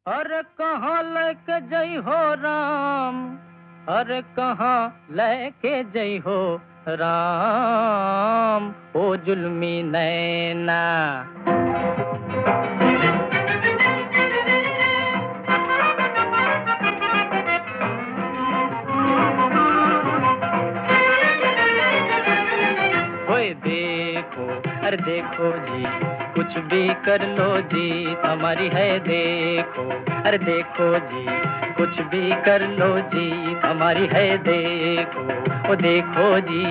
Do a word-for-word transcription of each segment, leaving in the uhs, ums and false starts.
अरे कहाँ लेके जई हो राम, अरे कहाँ लेके जई हो राम, ओ जुल्मी नैना। ओए देखो, अरे देखो जी, कुछ भी कर लो जी, हमारी है देखो। अरे देखो जी, कुछ भी कर लो जी, हमारी है देखो। ओ देखो जी,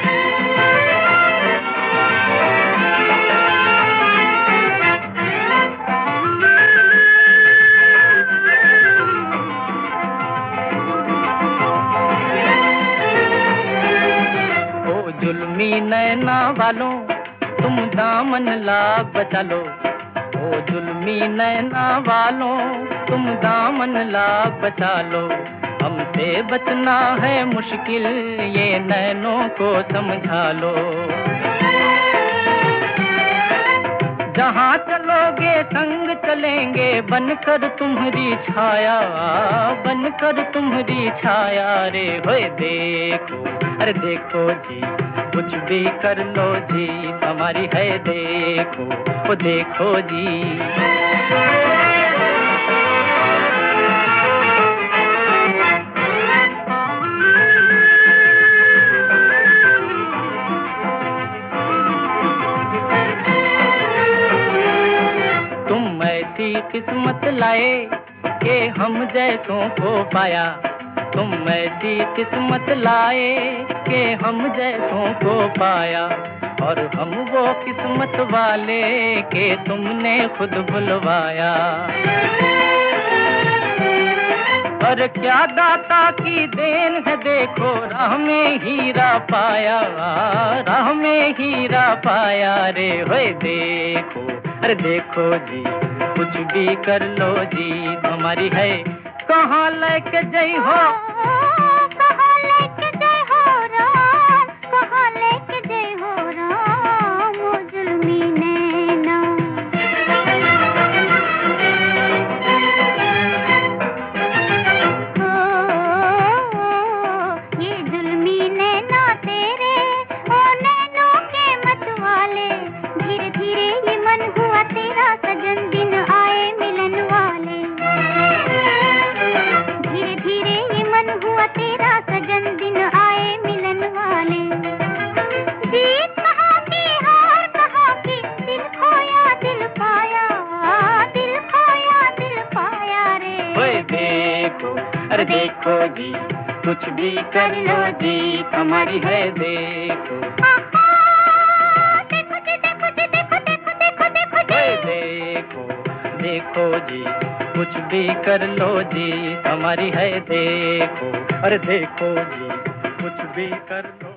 ओ जुल्मी नैना वालों, तुम दामन लाग बचा लो। ओ जुल्मी नैना वालों, तुम दामन लाग बचा लो। हमसे बचना है मुश्किल, ये नैनों को समझा लो। जहाँ चलोगे संग चलेंगे, बनकर तुम्हारी छाया, बनकर तुम्हारी छाया। रे होए देखो, अरे देखो जी, कुछ भी कर लो जी, हमारी है देखो। ओ देखो जी, तुम ऐसी किस्मत लाए कि हम जैसों को पाया। तुम ऐसी किस्मत लाए कि हम जैसों को पाया। और हम वो किस्मत वाले के तुमने खुद बुलवाया। पर क्या दाता की देन है देखो, राह में हीरा पाया, राह में हीरा पाया। रे होए देखो, अरे देखो जी, कुछ भी कर लो जी, हमारी है। कहाँ लेके जई हो, कहाँ लेके जय हो राम, कहाँ लेके जय हो राम, ओ जुल्मी नैना। हो ये जुल्मी नैना तेरे, ओ नैनों के मतवाले। धीरे धीरे ये मन हुआ तेरा, सजन दिन आए मिलन वाले। धीरे धीरे ये मन हुआ तेरा, सजन दिन आए मिलन वाले। जीत कहाँ की हार कहाँ की, दिल खोया दिल पाया, दिल खोया दिल पाया। रे होए देखो, अरे देखो जी, कुछ भी कर लो जी, हमारी है देखो। आहा, देखो जी देखो जी देखो देखो देखो देखो जी। ओए देखो, देखो जी, कुछ भी कर लो जी, हमारी है देखो। अरे देखो जी, कुछ भी कर लो।